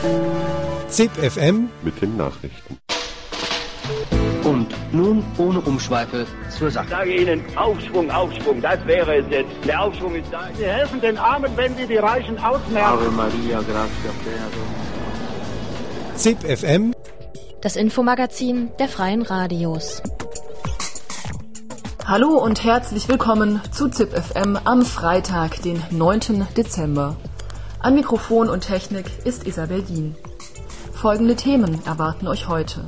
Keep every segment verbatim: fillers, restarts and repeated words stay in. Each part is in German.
ZIP F M mit den Nachrichten. Und nun ohne Umschweife zur Sache. Ich sage Ihnen, Aufschwung, Aufschwung, das wäre es jetzt. Der Aufschwung ist da. Sie helfen den Armen, wenn Sie die Reichen ausmerken. Ave Maria, gratia plena. ZIP F M, das Infomagazin der Freien Radios. Hallo und herzlich willkommen zu ZIP F M am Freitag, den neunten Dezember. An Mikrofon und Technik ist Isabel Dien. Folgende Themen erwarten euch heute: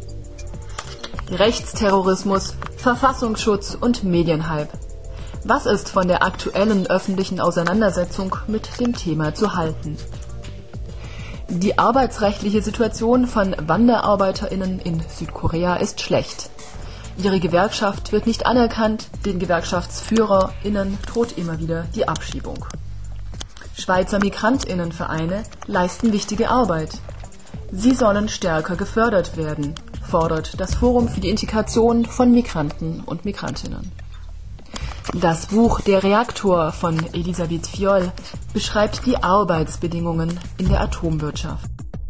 Rechtsterrorismus, Verfassungsschutz und Medienhype. Was ist von der aktuellen öffentlichen Auseinandersetzung mit dem Thema zu halten? Die arbeitsrechtliche Situation von WanderarbeiterInnen in Südkorea ist schlecht. Ihre Gewerkschaft wird nicht anerkannt, den GewerkschaftsführerInnen droht immer wieder die Abschiebung. Schweizer MigrantInnenvereine leisten wichtige Arbeit. Sie sollen stärker gefördert werden, fordert das Forum für die Integration von Migranten und Migrantinnen. Das Buch Der Reaktor von Elisabeth Fioll beschreibt die Arbeitsbedingungen in der Atomwirtschaft.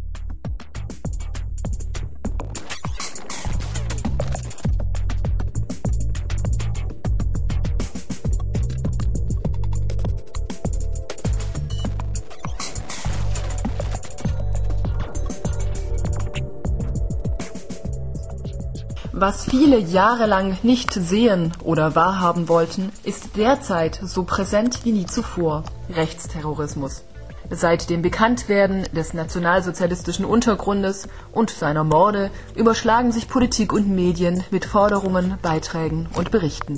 Was viele jahrelang nicht sehen oder wahrhaben wollten, ist derzeit so präsent wie nie zuvor: Rechtsterrorismus. Seit dem Bekanntwerden des nationalsozialistischen Untergrundes und seiner Morde überschlagen sich Politik und Medien mit Forderungen, Beiträgen und Berichten.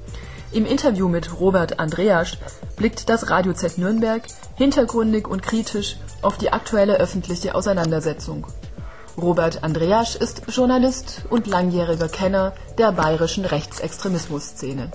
Im Interview mit Robert Andreasch blickt das Radio Z Nürnberg hintergründig und kritisch auf die aktuelle öffentliche Auseinandersetzung. Robert Andreasch ist Journalist und langjähriger Kenner der bayerischen Rechtsextremismus-Szene.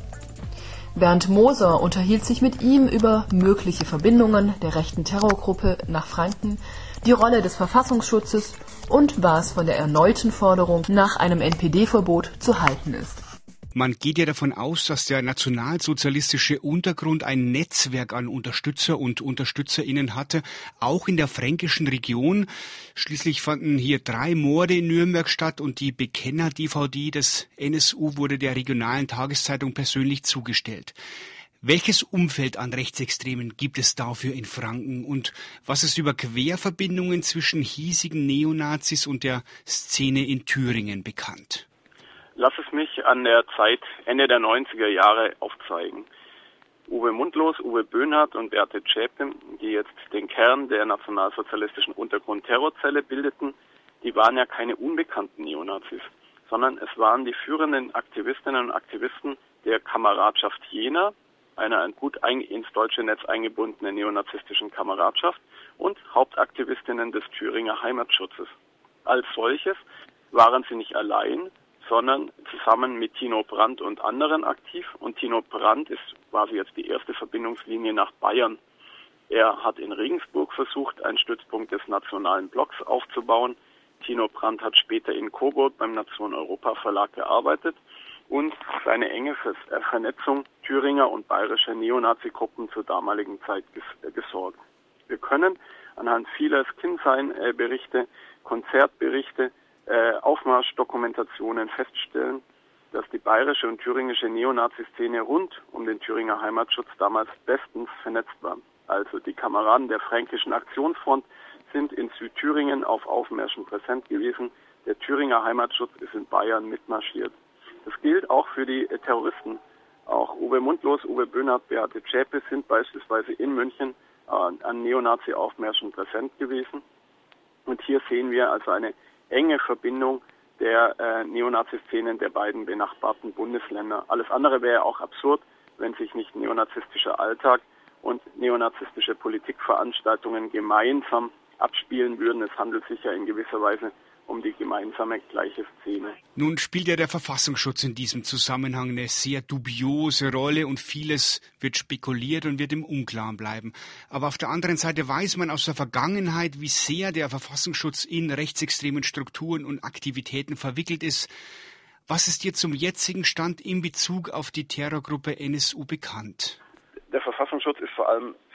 Bernd Moser unterhielt sich mit ihm über mögliche Verbindungen der rechten Terrorgruppe nach Franken, die Rolle des Verfassungsschutzes und was von der erneuten Forderung nach einem N P D-Verbot zu halten ist. Man geht ja davon aus, dass der nationalsozialistische Untergrund ein Netzwerk an Unterstützer und UnterstützerInnen hatte, auch in der fränkischen Region. Schließlich fanden hier drei Morde in Nürnberg statt und die Bekenner-D V D des N S U wurde der regionalen Tageszeitung persönlich zugestellt. Welches Umfeld an Rechtsextremen gibt es dafür in Franken und was ist über Querverbindungen zwischen hiesigen Neonazis und der Szene in Thüringen bekannt? Lass es mich an der Zeit Ende der neunziger Jahre aufzeigen. Uwe Mundlos, Uwe Böhnhardt und Beate Zschäpe, die jetzt den Kern der nationalsozialistischen Untergrund-Terrorzelle bildeten, die waren ja keine unbekannten Neonazis, sondern es waren die führenden Aktivistinnen und Aktivisten der Kameradschaft Jena, einer gut ins deutsche Netz eingebundenen neonazistischen Kameradschaft, und Hauptaktivistinnen des Thüringer Heimatschutzes. Als solches waren sie nicht allein, sondern zusammen mit Tino Brandt und anderen aktiv. Und Tino Brandt ist quasi jetzt die erste Verbindungslinie nach Bayern. Er hat in Regensburg versucht, einen Stützpunkt des nationalen Blocks aufzubauen. Tino Brandt hat später in Coburg beim Nation Europa Verlag gearbeitet und seine enge Vernetzung Thüringer und bayerischer Neonazi-Gruppen zur damaligen Zeit ges- gesorgt. Wir können anhand vieler Skinsign-Berichte, Konzertberichte, Äh, Aufmarschdokumentationen feststellen, dass die bayerische und thüringische Neonazi-Szene rund um den Thüringer Heimatschutz damals bestens vernetzt war. Also die Kameraden der Fränkischen Aktionsfront sind in Südthüringen auf Aufmärschen präsent gewesen. Der Thüringer Heimatschutz ist in Bayern mitmarschiert. Das gilt auch für die äh, Terroristen. Auch Uwe Mundlos, Uwe Böhnhardt, Beate Zschäpe sind beispielsweise in München äh, an Neonazi-Aufmärschen präsent gewesen. Und hier sehen wir also eine enge Verbindung der äh, Neonazi-Szenen der beiden benachbarten Bundesländer. Alles andere wäre auch absurd, wenn sich nicht neonazistischer Alltag und neonazistische Politikveranstaltungen gemeinsam abspielen würden. Es handelt sich ja in gewisser Weise um die gemeinsame gleiche Szene. Nun spielt ja der Verfassungsschutz in diesem Zusammenhang eine sehr dubiose Rolle und vieles wird spekuliert und wird im Unklaren bleiben. Aber auf der anderen Seite weiß man aus der Vergangenheit, wie sehr der Verfassungsschutz in rechtsextremen Strukturen und Aktivitäten verwickelt ist. Was ist dir zum jetzigen Stand in Bezug auf die Terrorgruppe N S U bekannt? Der Verfassungsschutz ist vor allem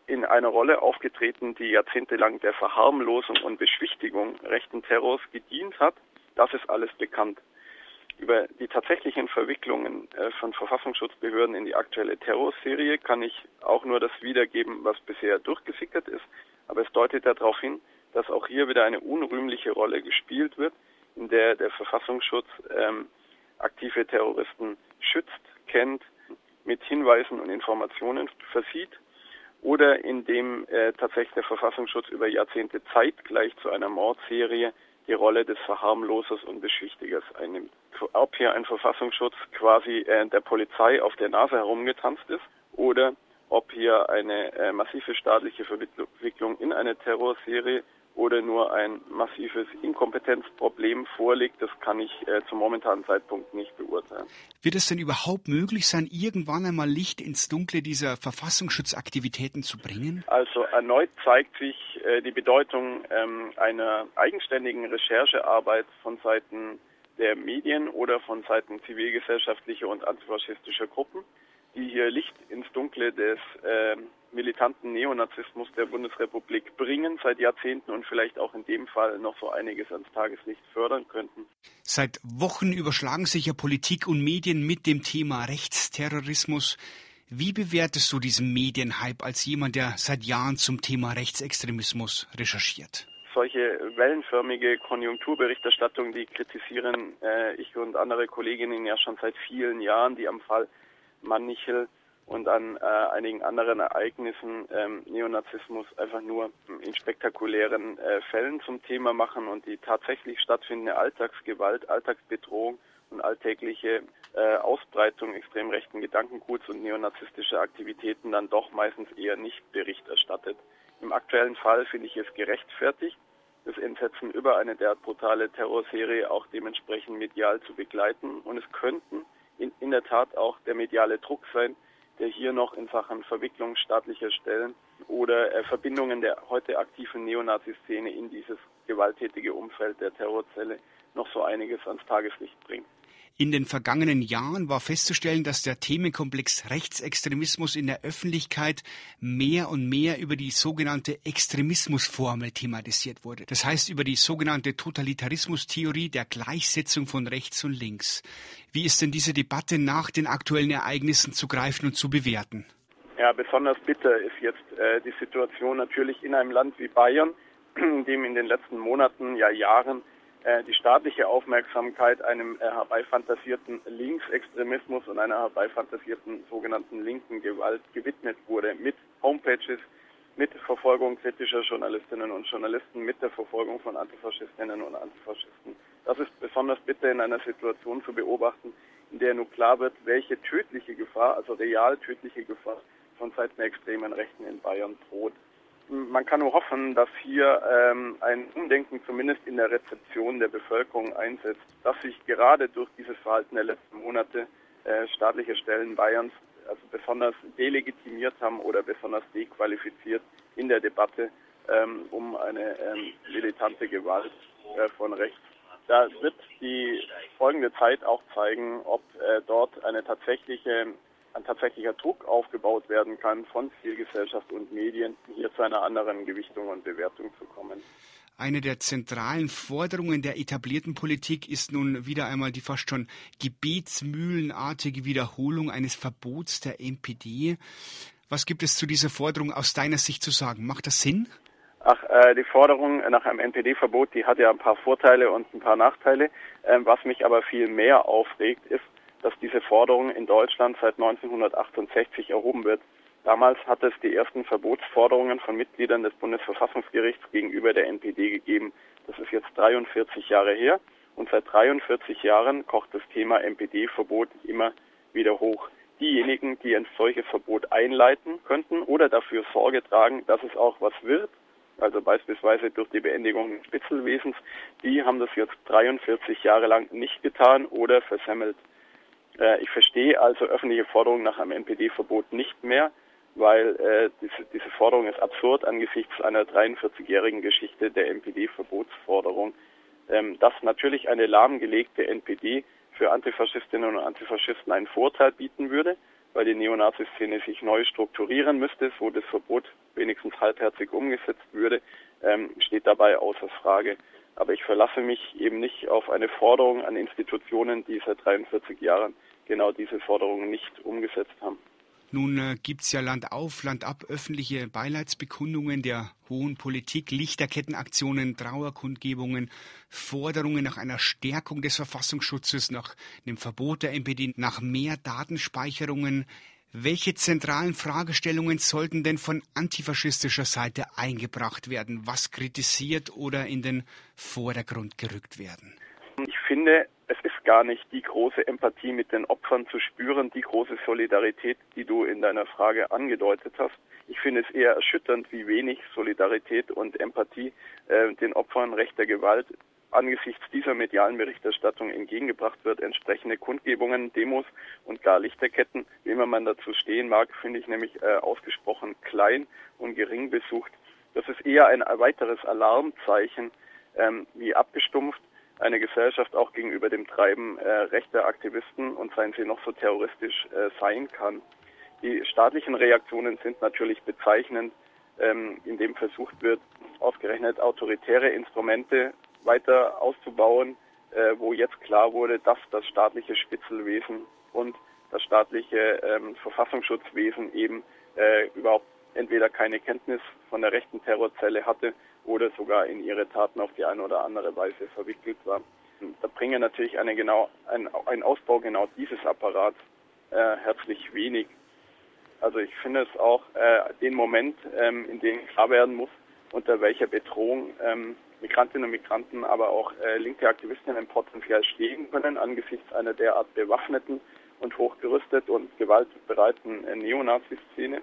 in einer Rolle aufgetreten, die jahrzehntelang der Verharmlosung und Beschwichtigung rechten Terrors gedient hat. Das ist alles bekannt. Über die tatsächlichen Verwicklungen äh, von Verfassungsschutzbehörden in die aktuelle Terrorserie kann ich auch nur das wiedergeben, was bisher durchgesickert ist. Aber es deutet ja darauf hin, dass auch hier wieder eine unrühmliche Rolle gespielt wird, in der der Verfassungsschutz ähm, aktive Terroristen schützt, kennt, mit Hinweisen und Informationen versieht oder indem äh, tatsächlich der Verfassungsschutz über Jahrzehnte zeitgleich zu einer Mordserie die Rolle des Verharmlosers und Beschwichtigers einnimmt. Ob hier ein Verfassungsschutz quasi äh, der Polizei auf der Nase herumgetanzt ist oder ob hier eine äh, massive staatliche Verwicklung in eine Terrorserie oder nur ein massives Inkompetenzproblem vorliegt, das kann ich äh, zum momentanen Zeitpunkt nicht beurteilen. Wird es denn überhaupt möglich sein, irgendwann einmal Licht ins Dunkle dieser Verfassungsschutzaktivitäten zu bringen? Also erneut zeigt sich äh, die Bedeutung ähm, einer eigenständigen Recherchearbeit von Seiten der Medien oder von Seiten zivilgesellschaftlicher und antifaschistischer Gruppen, die hier Licht ins Dunkle des äh, militanten Neonazismus der Bundesrepublik bringen seit Jahrzehnten und vielleicht auch in dem Fall noch so einiges ans Tageslicht fördern könnten. Seit Wochen überschlagen sich ja Politik und Medien mit dem Thema Rechtsterrorismus. Wie bewertest du diesen Medienhype als jemand, der seit Jahren zum Thema Rechtsextremismus recherchiert? Solche wellenförmige Konjunkturberichterstattung, die kritisieren äh, ich und andere Kolleginnen ja schon seit vielen Jahren, die am Fall Mannichel und an äh, einigen anderen Ereignissen ähm, Neonazismus einfach nur in spektakulären äh, Fällen zum Thema machen und die tatsächlich stattfindende Alltagsgewalt, Alltagsbedrohung und alltägliche äh, Ausbreitung extrem rechten Gedankenguts und neonazistischer Aktivitäten dann doch meistens eher nicht Bericht erstattet. Im aktuellen Fall finde ich es gerechtfertigt, das Entsetzen über eine derart brutale Terrorserie auch dementsprechend medial zu begleiten und es könnten in, in der Tat auch der mediale Druck sein, der hier noch in Sachen Verwicklung staatlicher Stellen oder äh, Verbindungen der heute aktiven Neonazi-Szene in dieses gewalttätige Umfeld der Terrorzelle noch so einiges ans Tageslicht bringt. In den vergangenen Jahren war festzustellen, dass der Themenkomplex Rechtsextremismus in der Öffentlichkeit mehr und mehr über die sogenannte Extremismusformel thematisiert wurde. Das heißt über die sogenannte Totalitarismustheorie der Gleichsetzung von rechts und links. Wie ist denn diese Debatte nach den aktuellen Ereignissen zu greifen und zu bewerten? Ja, besonders bitter ist jetzt äh, die Situation natürlich in einem Land wie Bayern, in dem in den letzten Monaten, ja Jahren, die staatliche Aufmerksamkeit einem herbeifantasierten Linksextremismus und einer herbeifantasierten sogenannten linken Gewalt gewidmet wurde, mit Homepages, mit Verfolgung kritischer Journalistinnen und Journalisten, mit der Verfolgung von Antifaschistinnen und Antifaschisten. Das ist besonders bitter in einer Situation zu beobachten, in der nun klar wird, welche tödliche Gefahr, also real tödliche Gefahr von Seiten der extremen Rechten in Bayern droht. Man kann nur hoffen, dass hier ähm, ein Umdenken zumindest in der Rezeption der Bevölkerung einsetzt, dass sich gerade durch dieses Verhalten der letzten Monate äh, staatliche Stellen Bayerns also besonders delegitimiert haben oder besonders dequalifiziert in der Debatte ähm, um eine ähm, militante Gewalt äh, von rechts. Da wird die folgende Zeit auch zeigen, ob äh, dort eine tatsächliche ein tatsächlicher Druck aufgebaut werden kann von Zivilgesellschaft und Medien, hier zu einer anderen Gewichtung und Bewertung zu kommen. Eine der zentralen Forderungen der etablierten Politik ist nun wieder einmal die fast schon gebetsmühlenartige Wiederholung eines Verbots der N P D. Was gibt es zu dieser Forderung aus deiner Sicht zu sagen? Macht das Sinn? Ach, äh, die Forderung nach einem N P D-Verbot, die hat ja ein paar Vorteile und ein paar Nachteile. Ähm, was mich aber viel mehr aufregt, ist, dass diese Forderung in Deutschland seit neunzehnhundertachtundsechzig erhoben wird. Damals hat es die ersten Verbotsforderungen von Mitgliedern des Bundesverfassungsgerichts gegenüber der N P D gegeben. Das ist jetzt dreiundvierzig Jahre her und seit dreiundvierzig Jahren kocht das Thema N P D-Verbot immer wieder hoch. Diejenigen, die ein solches Verbot einleiten könnten oder dafür Sorge tragen, dass es auch was wird, also beispielsweise durch die Beendigung des Spitzelwesens, die haben das jetzt dreiundvierzig Jahre lang nicht getan oder versemmelt. Ich verstehe also öffentliche Forderungen nach einem N P D-Verbot nicht mehr, weil äh, diese, diese Forderung ist absurd angesichts einer dreiundvierzigjährigen Geschichte der N P D-Verbotsforderung. Ähm, dass natürlich eine lahmgelegte N P D für Antifaschistinnen und Antifaschisten einen Vorteil bieten würde, weil die Neonazi-Szene sich neu strukturieren müsste, so das Verbot wenigstens halbherzig umgesetzt würde, ähm, steht dabei außer Frage. Aber ich verlasse mich eben nicht auf eine Forderung an Institutionen, die seit dreiundvierzig Jahren genau diese Forderungen nicht umgesetzt haben. Nun äh, gibt es ja Land auf, Land ab öffentliche Beileidsbekundungen der hohen Politik, Lichterkettenaktionen, Trauerkundgebungen, Forderungen nach einer Stärkung des Verfassungsschutzes, nach dem Verbot der M P D, nach mehr Datenspeicherungen. Welche zentralen Fragestellungen sollten denn von antifaschistischer Seite eingebracht werden? Was kritisiert oder in den Vordergrund gerückt werden? Ich finde, es ist gar nicht die große Empathie mit den Opfern zu spüren, die große Solidarität, die du in deiner Frage angedeutet hast. Ich finde es eher erschütternd, wie wenig Solidarität und Empathie äh, den Opfern rechter Gewalt angesichts dieser medialen Berichterstattung entgegengebracht wird. Entsprechende Kundgebungen, Demos und gar Lichterketten, wie immer man dazu stehen mag, finde ich nämlich äh, ausgesprochen klein und gering besucht. Das ist eher ein weiteres Alarmzeichen, ähm, wie abgestumpft eine Gesellschaft auch gegenüber dem Treiben äh, rechter Aktivisten und seien sie noch so terroristisch äh, sein kann. Die staatlichen Reaktionen sind natürlich bezeichnend, ähm, indem versucht wird, ausgerechnet autoritäre Instrumente weiter auszubauen, äh, wo jetzt klar wurde, dass das staatliche Spitzelwesen und das staatliche ähm, Verfassungsschutzwesen eben äh, überhaupt entweder keine Kenntnis von der rechten Terrorzelle hatte oder sogar in ihre Taten auf die eine oder andere Weise verwickelt war. Da bringe natürlich eine genau, ein, ein Ausbau genau dieses Apparats äh, herzlich wenig. Also ich finde es auch äh, den Moment, ähm, in dem klar werden muss, unter welcher Bedrohung ähm, Migrantinnen und Migranten, aber auch äh, linke Aktivistinnen potenziell stehen können angesichts einer derart bewaffneten und hochgerüstet und gewaltbereiten äh, Neonazi-Szene.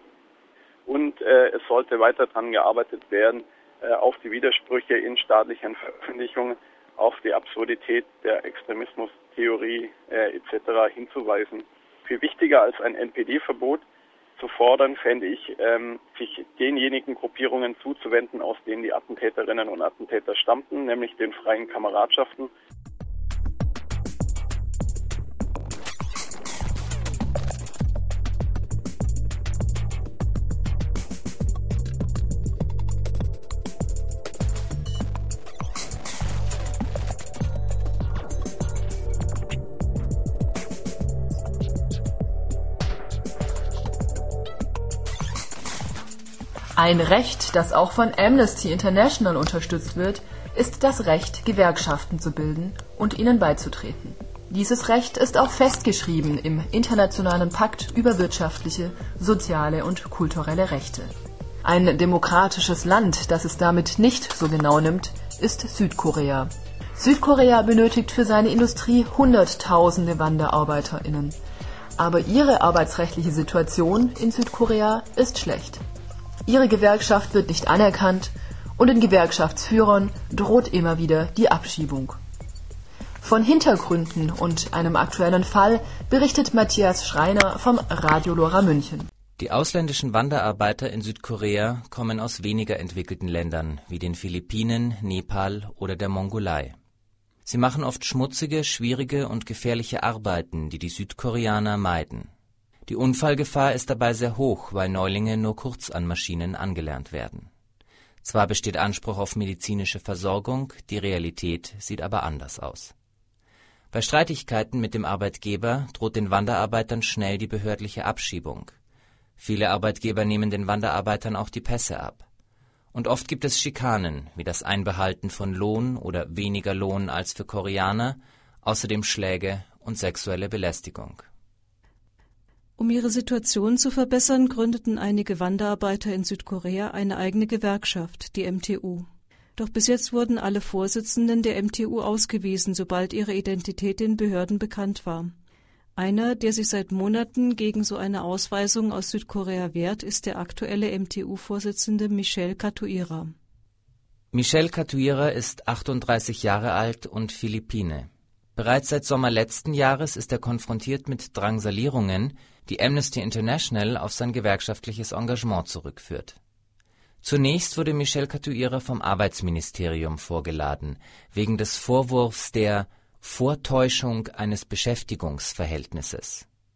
Und äh, es sollte weiter daran gearbeitet werden, äh, auf die Widersprüche in staatlichen Veröffentlichungen, auf die Absurdität der Extremismustheorie äh, et cetera hinzuweisen. Viel wichtiger als ein N P D-Verbot zu fordern, fände ich, ähm, sich denjenigen Gruppierungen zuzuwenden, aus denen die Attentäterinnen und Attentäter stammten, nämlich den freien Kameradschaften. Ein Recht, das auch von Amnesty International unterstützt wird, ist das Recht, Gewerkschaften zu bilden und ihnen beizutreten. Dieses Recht ist auch festgeschrieben im Internationalen Pakt über wirtschaftliche, soziale und kulturelle Rechte. Ein demokratisches Land, das es damit nicht so genau nimmt, ist Südkorea. Südkorea benötigt für seine Industrie Hunderttausende WanderarbeiterInnen. Aber ihre arbeitsrechtliche Situation in Südkorea ist schlecht. Ihre Gewerkschaft wird nicht anerkannt und den Gewerkschaftsführern droht immer wieder die Abschiebung. Von Hintergründen und einem aktuellen Fall berichtet Matthias Schreiner vom Radio Lora München. Die ausländischen Wanderarbeiter in Südkorea kommen aus weniger entwickelten Ländern wie den Philippinen, Nepal oder der Mongolei. Sie machen oft schmutzige, schwierige und gefährliche Arbeiten, die die Südkoreaner meiden. Die Unfallgefahr ist dabei sehr hoch, weil Neulinge nur kurz an Maschinen angelernt werden. Zwar besteht Anspruch auf medizinische Versorgung, die Realität sieht aber anders aus. Bei Streitigkeiten mit dem Arbeitgeber droht den Wanderarbeitern schnell die behördliche Abschiebung. Viele Arbeitgeber nehmen den Wanderarbeitern auch die Pässe ab. Und oft gibt es Schikanen, wie das Einbehalten von Lohn oder weniger Lohn als für Koreaner, außerdem Schläge und sexuelle Belästigung. Um ihre Situation zu verbessern, gründeten einige Wanderarbeiter in Südkorea eine eigene Gewerkschaft, die M T U. Doch bis jetzt wurden alle Vorsitzenden der M T U ausgewiesen, sobald ihre Identität den Behörden bekannt war. Einer, der sich seit Monaten gegen so eine Ausweisung aus Südkorea wehrt, ist der aktuelle M T U-Vorsitzende Michel Katuira. Michel Katuira ist achtunddreißig Jahre alt und Philippine. Bereits seit Sommer letzten Jahres ist er konfrontiert mit Drangsalierungen, die Amnesty International auf sein gewerkschaftliches Engagement zurückführt. Zunächst wurde Michel Katuira vom Arbeitsministerium vorgeladen, wegen des Vorwurfs der Vortäuschung eines Beschäftigungsverhältnisses.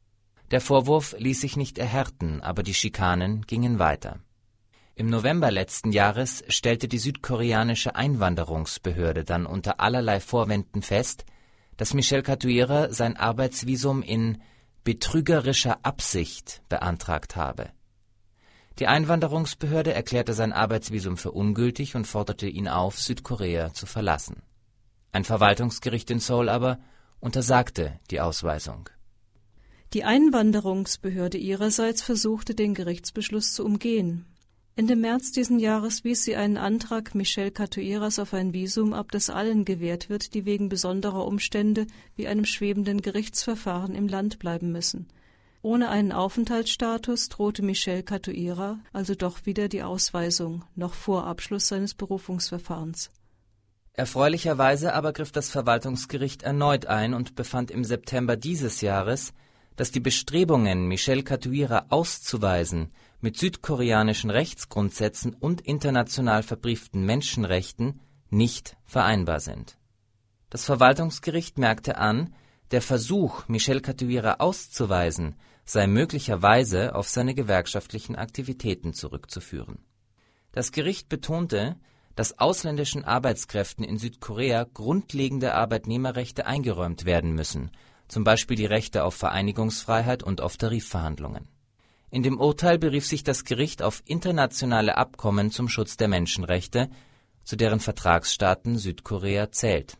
Der Vorwurf ließ sich nicht erhärten, aber die Schikanen gingen weiter. Im November letzten Jahres stellte die südkoreanische Einwanderungsbehörde dann unter allerlei Vorwänden fest, dass Michel Catuira sein Arbeitsvisum in betrügerischer Absicht beantragt habe. Die Einwanderungsbehörde erklärte sein Arbeitsvisum für ungültig und forderte ihn auf, Südkorea zu verlassen. Ein Verwaltungsgericht in Seoul aber untersagte die Ausweisung. Die Einwanderungsbehörde ihrerseits versuchte, den Gerichtsbeschluss zu umgehen. Ende März diesen Jahres wies sie einen Antrag Michel Catuiras auf ein Visum ab, das allen gewährt wird, die wegen besonderer Umstände wie einem schwebenden Gerichtsverfahren im Land bleiben müssen. Ohne einen Aufenthaltsstatus drohte Michel Catuira also doch wieder die Ausweisung, noch vor Abschluss seines Berufungsverfahrens. Erfreulicherweise aber griff das Verwaltungsgericht erneut ein und befand im September dieses Jahres, dass die Bestrebungen, Michel Catuira auszuweisen, mit südkoreanischen Rechtsgrundsätzen und international verbrieften Menschenrechten nicht vereinbar sind. Das Verwaltungsgericht merkte an, der Versuch, Michel Catuira auszuweisen, sei möglicherweise auf seine gewerkschaftlichen Aktivitäten zurückzuführen. Das Gericht betonte, dass ausländischen Arbeitskräften in Südkorea grundlegende Arbeitnehmerrechte eingeräumt werden müssen, zum Beispiel die Rechte auf Vereinigungsfreiheit und auf Tarifverhandlungen. In dem Urteil berief sich das Gericht auf internationale Abkommen zum Schutz der Menschenrechte, zu deren Vertragsstaaten Südkorea zählt.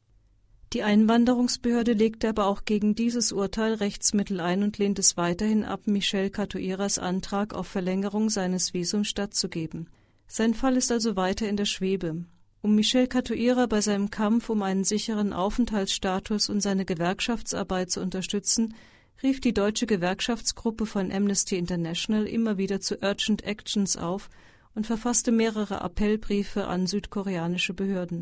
Die Einwanderungsbehörde legte aber auch gegen dieses Urteil Rechtsmittel ein und lehnt es weiterhin ab, Michel Catuiras Antrag auf Verlängerung seines Visums stattzugeben. Sein Fall ist also weiter in der Schwebe. Um Michel Catuira bei seinem Kampf um einen sicheren Aufenthaltsstatus und seine Gewerkschaftsarbeit zu unterstützen, rief die deutsche Gewerkschaftsgruppe von Amnesty International immer wieder zu Urgent Actions auf und verfasste mehrere Appellbriefe an südkoreanische Behörden.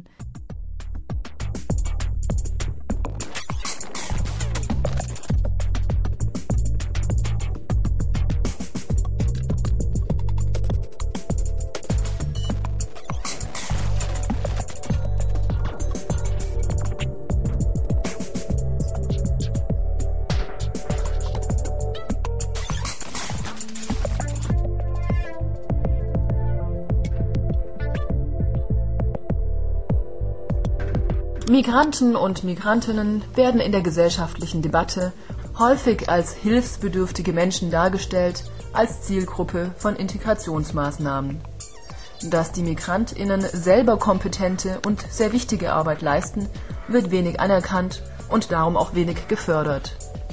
Migranten und Migrantinnen werden in der gesellschaftlichen Debatte häufig als hilfsbedürftige Menschen dargestellt, als Zielgruppe von Integrationsmaßnahmen. Dass die MigrantInnen selber kompetente und sehr wichtige Arbeit leisten, wird wenig anerkannt und darum auch wenig gefördert.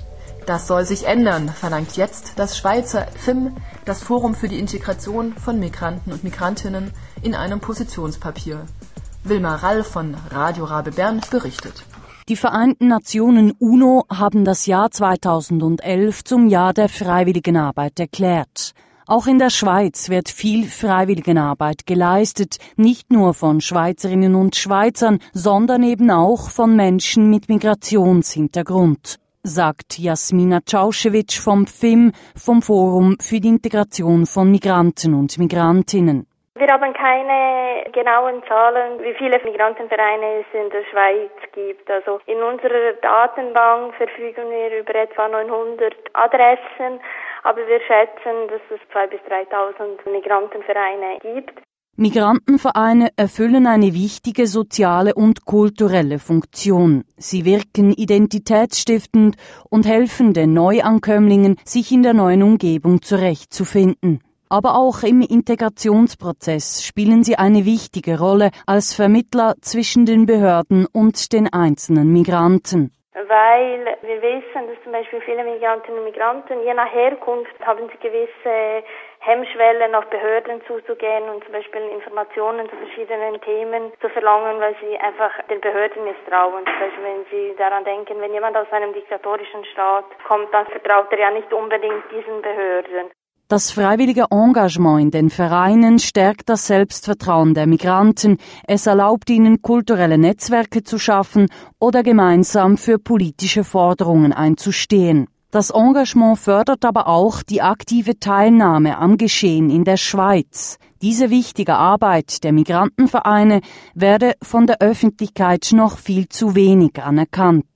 Das soll sich ändern, verlangt jetzt das Schweizer F I M, das Forum für die Integration von Migranten und Migrantinnen, in einem Positionspapier. Wilma Rall von Radio Rabe Bern berichtet. Die Vereinten Nationen UNO haben das Jahr zweitausendelf zum Jahr der Freiwilligenarbeit erklärt. Auch in der Schweiz wird viel Freiwilligenarbeit geleistet, nicht nur von Schweizerinnen und Schweizern, sondern eben auch von Menschen mit Migrationshintergrund, sagt Jasmina Causchewitsch vom F I M, vom Forum für die Integration von Migranten und Migrantinnen. Wir haben keine genauen Zahlen, wie viele Migrantenvereine es in der Schweiz gibt. Also in unserer Datenbank verfügen wir über etwa neunhundert Adressen, aber wir schätzen, dass es zweitausend bis dreitausend Migrantenvereine gibt. Migrantenvereine erfüllen eine wichtige soziale und kulturelle Funktion. Sie wirken identitätsstiftend und helfen den Neuankömmlingen, sich in der neuen Umgebung zurechtzufinden. Aber auch im Integrationsprozess spielen sie eine wichtige Rolle als Vermittler zwischen den Behörden und den einzelnen Migranten. Weil wir wissen, dass zum Beispiel viele Migrantinnen und Migranten, je nach Herkunft, haben sie gewisse Hemmschwellen, auf Behörden zuzugehen und zum Beispiel Informationen zu verschiedenen Themen zu verlangen, weil sie einfach den Behörden misstrauen. Zum Beispiel, wenn sie daran denken, wenn jemand aus einem diktatorischen Staat kommt, dann vertraut er ja nicht unbedingt diesen Behörden. Das freiwillige Engagement in den Vereinen stärkt das Selbstvertrauen der Migranten. Es erlaubt ihnen, kulturelle Netzwerke zu schaffen oder gemeinsam für politische Forderungen einzustehen. Das Engagement fördert aber auch die aktive Teilnahme am Geschehen in der Schweiz. Diese wichtige Arbeit der Migrantenvereine werde von der Öffentlichkeit noch viel zu wenig anerkannt.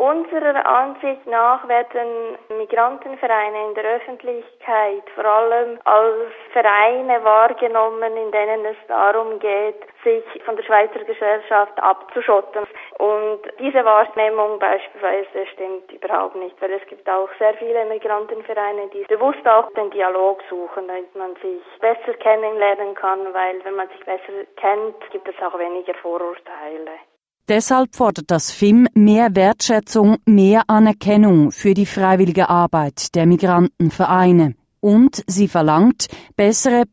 Unserer Ansicht nach werden Migrantenvereine in der Öffentlichkeit vor allem als Vereine wahrgenommen, in denen es darum geht, sich von der Schweizer Gesellschaft abzuschotten. Und diese Wahrnehmung beispielsweise stimmt überhaupt nicht, weil es gibt auch sehr viele Migrantenvereine, die bewusst auch den Dialog suchen, damit man sich besser kennenlernen kann, weil wenn man sich besser kennt, gibt es auch weniger Vorurteile. Deshalb fordert das F I M mehr Wertschätzung, mehr Anerkennung für die freiwillige Arbeit der Migrantenvereine. Und sie verlangt bessere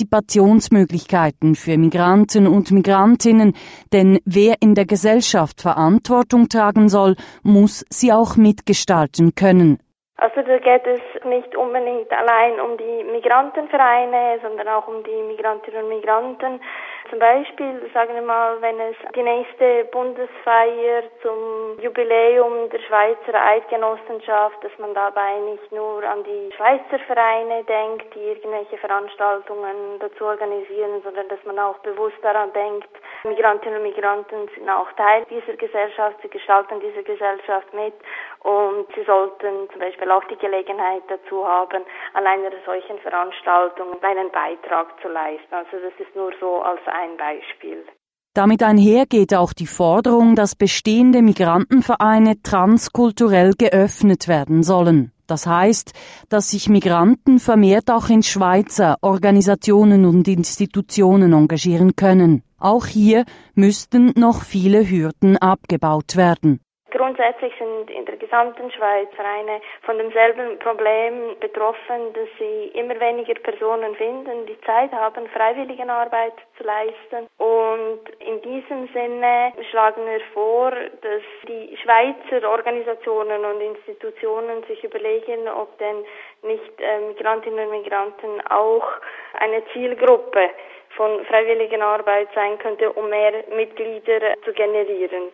Partizipationsmöglichkeiten für Migranten und Migrantinnen, denn wer in der Gesellschaft Verantwortung tragen soll, muss sie auch mitgestalten können. Also da geht es nicht unbedingt allein um die Migrantenvereine, sondern auch um die Migrantinnen und Migranten. Zum Beispiel, sagen wir mal, wenn es die nächste Bundesfeier zum Jubiläum der Schweizer Eidgenossenschaft, dass man dabei nicht nur an die Schweizer Vereine denkt, die irgendwelche Veranstaltungen dazu organisieren, sondern dass man auch bewusst daran denkt, Migrantinnen und Migranten sind auch Teil dieser Gesellschaft, sie gestalten diese Gesellschaft mit und sie sollten zum Beispiel auch die Gelegenheit dazu haben, an einer solchen Veranstaltung einen Beitrag zu leisten. Also das ist nur so als ein Beispiel. Damit einher geht auch die Forderung, dass bestehende Migrantenvereine transkulturell geöffnet werden sollen. Das heißt, dass sich Migranten vermehrt auch in Schweizer Organisationen und Institutionen engagieren können. Auch hier müssten noch viele Hürden abgebaut werden. Grundsätzlich sind in der gesamten Schweiz Vereine von demselben Problem betroffen, dass sie immer weniger Personen finden, die Zeit haben, Freiwilligenarbeit zu leisten. Und in diesem Sinne schlagen wir vor, dass die Schweizer Organisationen und Institutionen sich überlegen, ob denn nicht äh, Migrantinnen und Migranten auch eine Zielgruppe von Freiwilligenarbeit sein könnte, um mehr Mitglieder zu generieren.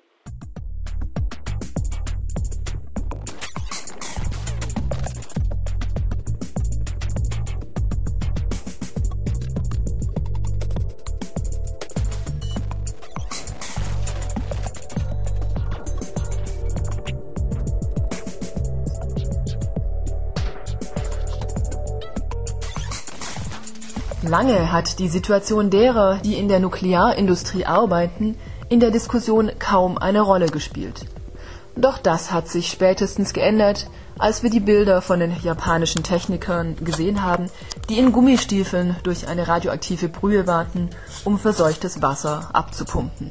Lange hat die Situation derer, die in der Nuklearindustrie arbeiten, in der Diskussion kaum eine Rolle gespielt. Doch das hat sich spätestens geändert, als wir die Bilder von den japanischen Technikern gesehen haben, die in Gummistiefeln durch eine radioaktive Brühe warten, um verseuchtes Wasser abzupumpen.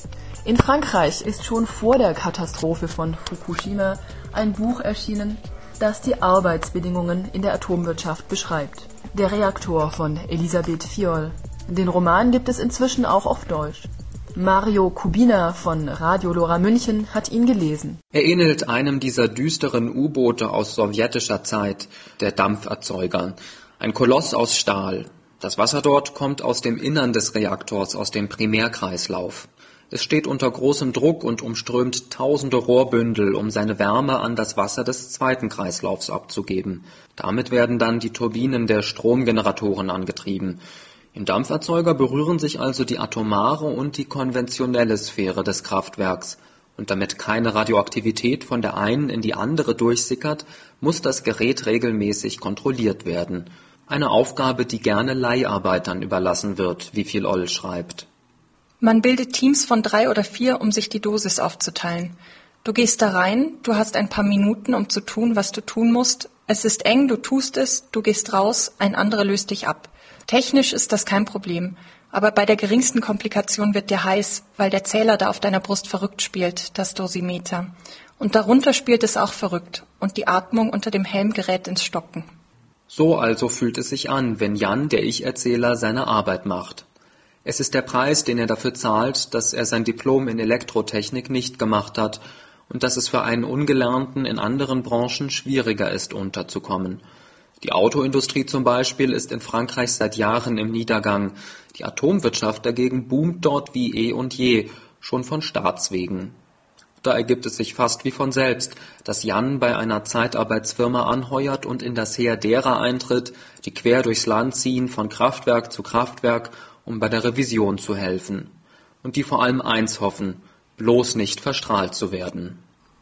In Frankreich ist schon vor der Katastrophe von Fukushima ein Buch erschienen, das die Arbeitsbedingungen in der Atomwirtschaft beschreibt. Der Reaktor von Elisabeth Fiol. Den Roman gibt es inzwischen auch auf Deutsch. Mario Kubina von Radio Lora München hat ihn gelesen. Er ähnelt einem dieser düsteren U-Boote aus sowjetischer Zeit, der Dampferzeugern. Ein Koloss aus Stahl. Das Wasser dort kommt aus dem Innern des Reaktors, aus dem Primärkreislauf. Es steht unter großem Druck und umströmt tausende Rohrbündel, um seine Wärme an das Wasser des zweiten Kreislaufs abzugeben. Damit werden dann die Turbinen der Stromgeneratoren angetrieben. Im Dampferzeuger berühren sich also die atomare und die konventionelle Sphäre des Kraftwerks. Und damit keine Radioaktivität von der einen in die andere durchsickert, muss das Gerät regelmäßig kontrolliert werden. Eine Aufgabe, die gerne Leiharbeitern überlassen wird, wie Fiol schreibt. Man bildet Teams von drei oder vier, um sich die Dosis aufzuteilen. Du gehst da rein, du hast ein paar Minuten, um zu tun, was du tun musst. Es ist eng, du tust es, du gehst raus, ein anderer löst dich ab. Technisch ist das kein Problem, aber bei der geringsten Komplikation wird dir heiß, weil der Zähler da auf deiner Brust verrückt spielt, das Dosimeter. Und darunter spielt es auch verrückt und die Atmung unter dem Helm gerät ins Stocken. So also fühlt es sich an, wenn Jan, der Ich-Erzähler, seine Arbeit macht. Es ist der Preis, den er dafür zahlt, dass er sein Diplom in Elektrotechnik nicht gemacht hat und dass es für einen Ungelernten in anderen Branchen schwieriger ist, unterzukommen. Die Autoindustrie zum Beispiel ist in Frankreich seit Jahren im Niedergang. Die Atomwirtschaft dagegen boomt dort wie eh und je, schon von Staatswegen. Da ergibt es sich fast wie von selbst, dass Jan bei einer Zeitarbeitsfirma anheuert und in das Heer derer eintritt, die quer durchs Land ziehen, von Kraftwerk zu Kraftwerk, um bei der Revision zu helfen. Und die vor allem eins hoffen, bloß nicht verstrahlt zu werden.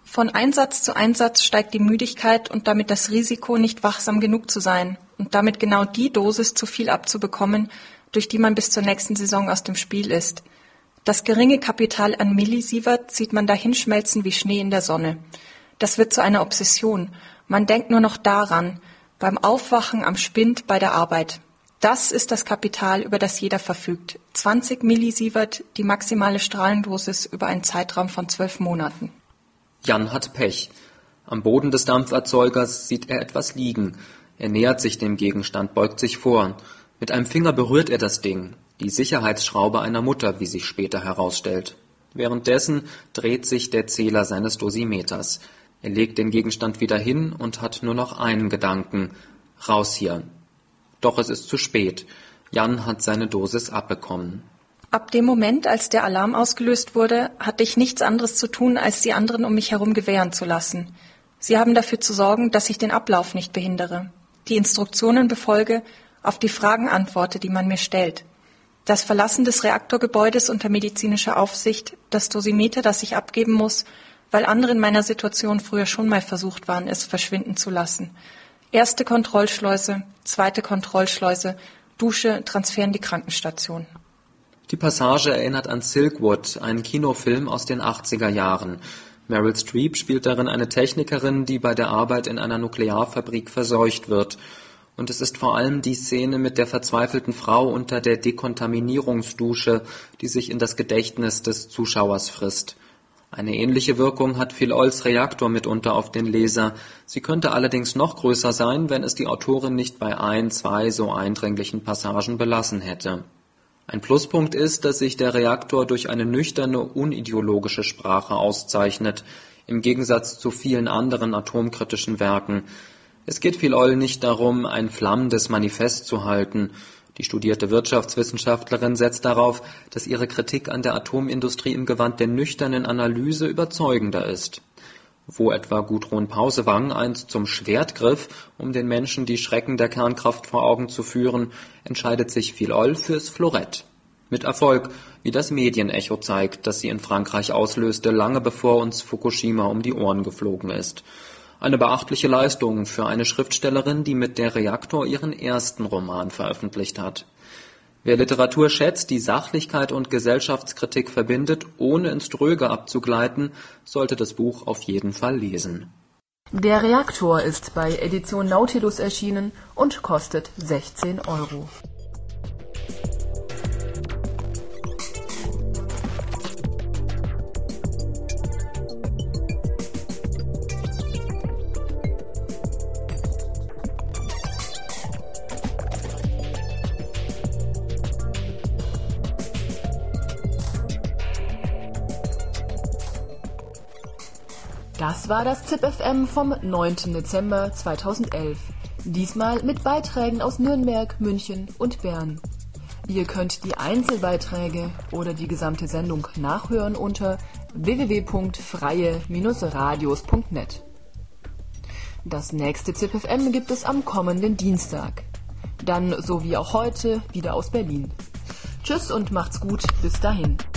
Von Einsatz zu Einsatz steigt die Müdigkeit und damit das Risiko, nicht wachsam genug zu sein und damit genau die Dosis zu viel abzubekommen, durch die man bis zur nächsten Saison aus dem Spiel ist. Das geringe Kapital an Millisievert sieht man dahinschmelzen wie Schnee in der Sonne. Das wird zu einer Obsession. Man denkt nur noch daran, beim Aufwachen, am Spind, bei der Arbeit. Das ist das Kapital, über das jeder verfügt. zwanzig Millisievert, die maximale Strahlendosis über einen Zeitraum von zwölf Monaten. Jan hat Pech. Am Boden des Dampferzeugers sieht er etwas liegen. Er nähert sich dem Gegenstand, beugt sich vor. Mit einem Finger berührt er das Ding, die Sicherheitsschraube einer Mutter, wie sich später herausstellt. Währenddessen dreht sich der Zähler seines Dosimeters. Er legt den Gegenstand wieder hin und hat nur noch einen Gedanken: Raus hier. Doch es ist zu spät. Jan hat seine Dosis abbekommen. Ab dem Moment, als der Alarm ausgelöst wurde, hatte ich nichts anderes zu tun, als die anderen um mich herum gewähren zu lassen. Sie haben dafür zu sorgen, dass ich den Ablauf nicht behindere, die Instruktionen befolge, auf die Fragen antworte, die man mir stellt. Das Verlassen des Reaktorgebäudes unter medizinischer Aufsicht, das Dosimeter, das ich abgeben muss, weil andere in meiner Situation früher schon mal versucht waren, es verschwinden zu lassen. Erste Kontrollschleuse, zweite Kontrollschleuse, Dusche, Transfer in die Krankenstation. Die Passage erinnert an Silkwood, einen Kinofilm aus den achtziger Jahren. Meryl Streep spielt darin eine Technikerin, die bei der Arbeit in einer Nuklearfabrik verseucht wird. Und es ist vor allem die Szene mit der verzweifelten Frau unter der Dekontaminierungsdusche, die sich in das Gedächtnis des Zuschauers frisst. Eine ähnliche Wirkung hat Phil-Olls Reaktor mitunter auf den Leser. Sie könnte allerdings noch größer sein, wenn es die Autorin nicht bei ein, zwei so eindringlichen Passagen belassen hätte. Ein Pluspunkt ist, dass sich der Reaktor durch eine nüchterne, unideologische Sprache auszeichnet, im Gegensatz zu vielen anderen atomkritischen Werken. Es geht Phil-Oll nicht darum, ein flammendes Manifest zu halten. Die studierte Wirtschaftswissenschaftlerin setzt darauf, dass ihre Kritik an der Atomindustrie im Gewand der nüchternen Analyse überzeugender ist. Wo etwa Gudrun Pausewang einst zum Schwert griff, um den Menschen die Schrecken der Kernkraft vor Augen zu führen, entscheidet sich Phil-Oll fürs Florett. Mit Erfolg, wie das Medienecho zeigt, das sie in Frankreich auslöste, lange bevor uns Fukushima um die Ohren geflogen ist. Eine beachtliche Leistung für eine Schriftstellerin, die mit Der Reaktor ihren ersten Roman veröffentlicht hat. Wer Literatur schätzt, die Sachlichkeit und Gesellschaftskritik verbindet, ohne ins Dröge abzugleiten, sollte das Buch auf jeden Fall lesen. Der Reaktor ist bei Edition Nautilus erschienen und kostet sechzehn Euro. Das war das ZIP F M vom neunten Dezember zweitausendelf. Diesmal mit Beiträgen aus Nürnberg, München und Bern. Ihr könnt die Einzelbeiträge oder die gesamte Sendung nachhören unter w w w punkt freie radios punkt net. Das nächste ZIP F M gibt es am kommenden Dienstag. Dann, so wie auch heute, wieder aus Berlin. Tschüss und macht's gut, bis dahin.